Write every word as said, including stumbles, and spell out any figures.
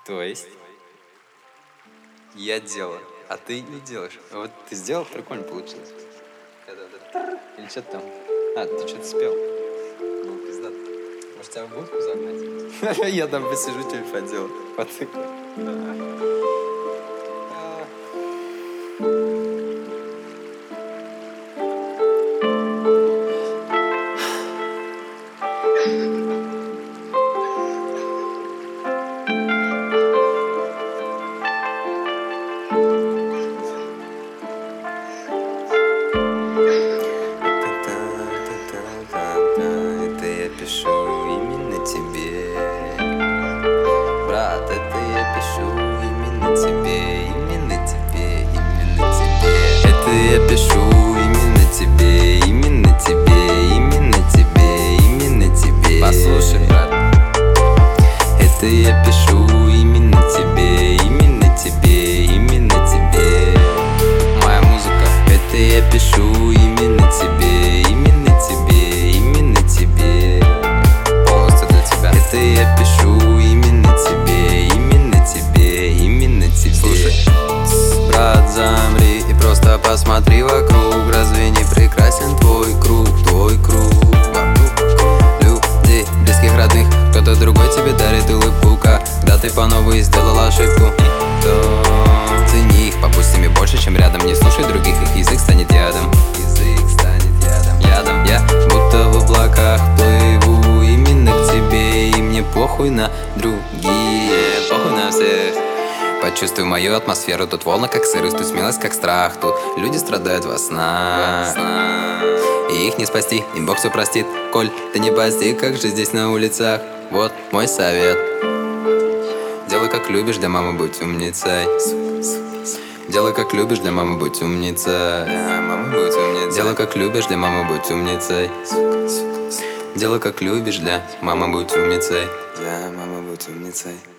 То есть? Я делаю, а ты не делаешь. Вот ты сделал, прикольно получилось. Это вот это. Или что-то там. А, ты что-то спел. Ну, пиздато. Может, тебя в будку загнать? Я там посижу, телефон делаю. Потыкаю. Это я пишу именно тебе, брат, это я пишу именно тебе, именно тебе, именно тебе. Это я пишу именно тебе, именно тебе, именно тебе, именно тебе. Послушай, брат, это я пишу именно тебе, именно тебе, именно тебе. Моя музыка, это я пишу именно тебе, именно тебе, именно тебе. Полностью для тебя. Это я пишу именно тебе, именно тебе, именно тебе. Слушай, брат, замри и просто посмотри вокруг. Разве не прекрасен твой круг, твой круг? Вокруг людей, близких, родных, кто-то другой тебе дарит улыбку, когда ты по новой сделал ошибку. То цени их, побудь с ними больше, чем рядом. Не слушай других, их язык станет ядом. Язык станет ядом, ядом. Я будто в облаках плыву именно к тебе, и мне похуй на другие, похуй на всех. Почувствуй мою атмосферу, тут волны как сырость, тут смелость как страх, тут люди страдают во снах, и их не спасти, им Бог все простит. Коль ты не постиг, как же здесь на улицах, вот мой совет: делай как любишь, для мамы будь умницей. Делай как любишь, для мамы будь умницей. Делай как любишь, для мамы будь умницей. Делай как любишь, для мамы будь умницей. Для мамы будь умницей.